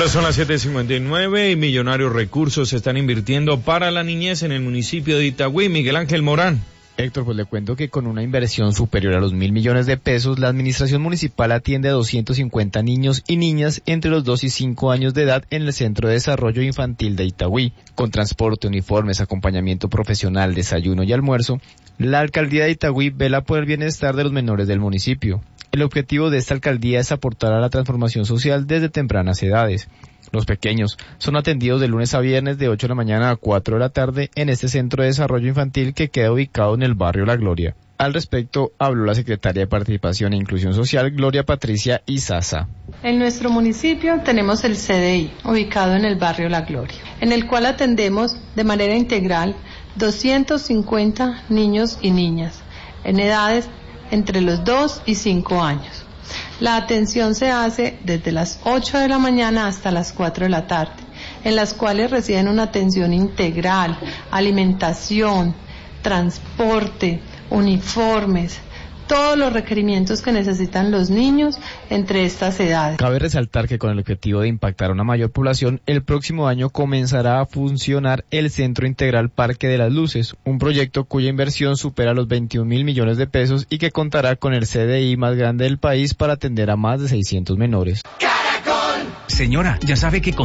Ahora son las 7:59 y millonarios recursos se están invirtiendo para la niñez en el municipio de Itagüí. Miguel Ángel Morán. Héctor, pues le cuento que con una inversión superior a los 1.000 millones de pesos, la administración municipal atiende a 250 niños y niñas entre los 2 y 5 años de edad en el Centro de Desarrollo Infantil de Itagüí. Con transporte, uniformes, acompañamiento profesional, desayuno y almuerzo, la alcaldía de Itagüí vela por el bienestar de los menores del municipio. El objetivo de esta alcaldía es aportar a la transformación social desde tempranas edades. Los pequeños son atendidos de lunes a viernes de 8 de la mañana a 4 de la tarde en este Centro de Desarrollo Infantil que queda ubicado en el barrio La Gloria. Al respecto, habló la secretaria de Participación e Inclusión Social, Gloria Patricia Izaza. En nuestro municipio tenemos el CDI, ubicado en el barrio La Gloria, en el cual atendemos de manera integral 250 niños y niñas en edades entre los 2 y 5 años. La atención se hace desde las 8 de la mañana hasta las 4 de la tarde, en las cuales reciben una atención integral, alimentación, transporte, uniformes, todos los requerimientos que necesitan los niños entre estas edades. Cabe resaltar que con el objetivo de impactar a una mayor población, el próximo año comenzará a funcionar el Centro Integral Parque de las Luces, un proyecto cuya inversión supera los 21.000 millones de pesos y que contará con el CDI más grande del país para atender a más de 600 menores. Señora, ya sabe que